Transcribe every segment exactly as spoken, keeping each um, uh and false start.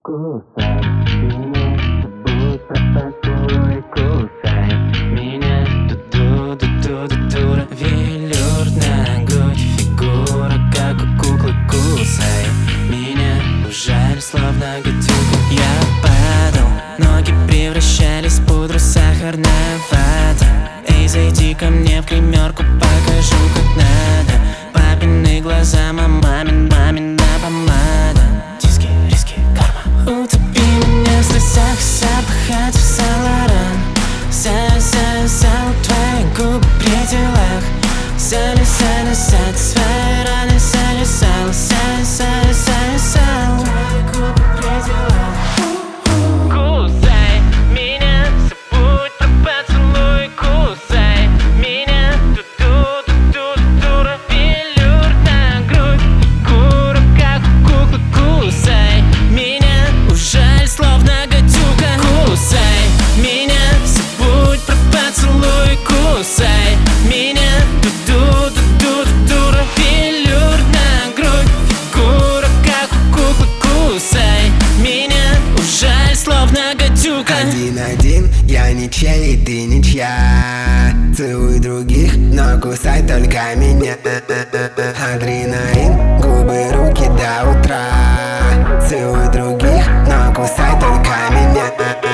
Кусай меня, забудь про поцелуй. Кусай меня, ду-ду-ду-ду-ду-ду. Велюр на грудь, фигура как у куклы. Кусай меня, жаль, словно гадюка. Я падал, ноги превращались в пудру, сахарная вата. Эй, зайди ко мне в гримерку, покажу как надо. Папины глаза, мамин, мамина помада. Диски, риски, карма. Утопи меня в слезах, запахать в Сан-Лоран. Са-са-са, твои губы при делах. Салю-салю-салю, свои раны салю-салю. Салю-салю-салю, твои губы при делах. Кусай меня, забудь про поцелуй. Кусай меня, ду-ду-ду-ду-ду. Велюр на грудь, фигура как у куклы. Кусай меня, жаль, словно гадюка. Кусай меня, забудь про поцелуй. Кусай меня, ду-ду-ду-ду-ду. Велюр на грудь, фигура как у куклы. Кусай меня, жаль, словно гадюка. Один-один, я ничей, и ты ничья. Целуй других, но кусай только меня. Адреналин, губы, руки до утра. Целуй других, но кусай только меня.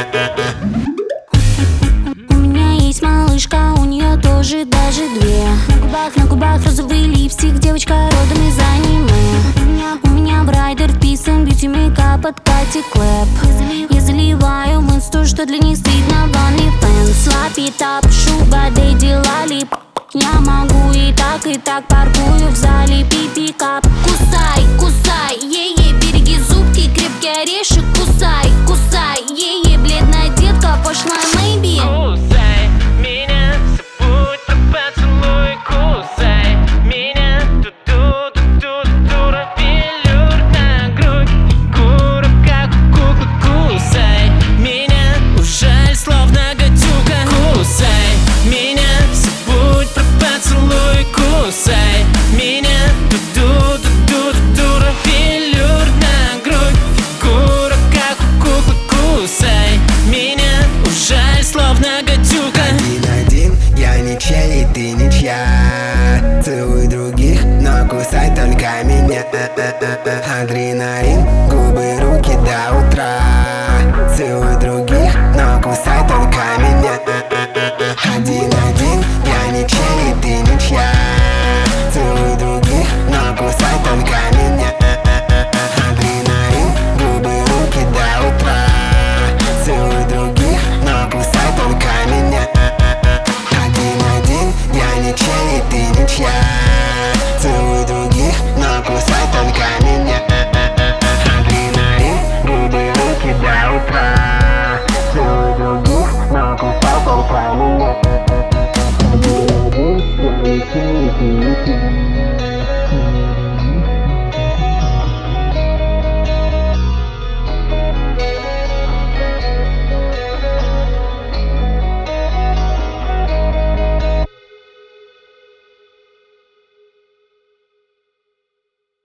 У меня есть малышка, у нее тоже даже две. На губах, на губах розовый липстик, девочка родом из аниме. У меня, у меня брайдер вписан, бьюти мейкап от Кати Клэп. Я заливаю в инсту, что для них стыдно в OnlyFans. Лапи-тап, шуга, дэдди, лалип. Я могу и так, и так, паркую в зале. Пипи-кап, кусай, кусай, е-е, береги зубки, крепкий орешек. Кусай, кусай, е-е, бледная детка, пошлая мэйби. Кусай меня, забудь про поцелуй. Кусай меня, ду-ду-ду-ду-ду. Велюр на грудь, фигура как у куклы. Кусай меня, жаль, словно гадюка. Кусай меня, забудь про поцелуй. Кусай меня, ду-ду-ду-ду-ду. Велюр на грудь, фигура как у куклы. Кусай меня, жаль, словно гадюка. Один-один, я ничей, и ты ничья. Целуй других, но кусай только меня. Адреналин, губы.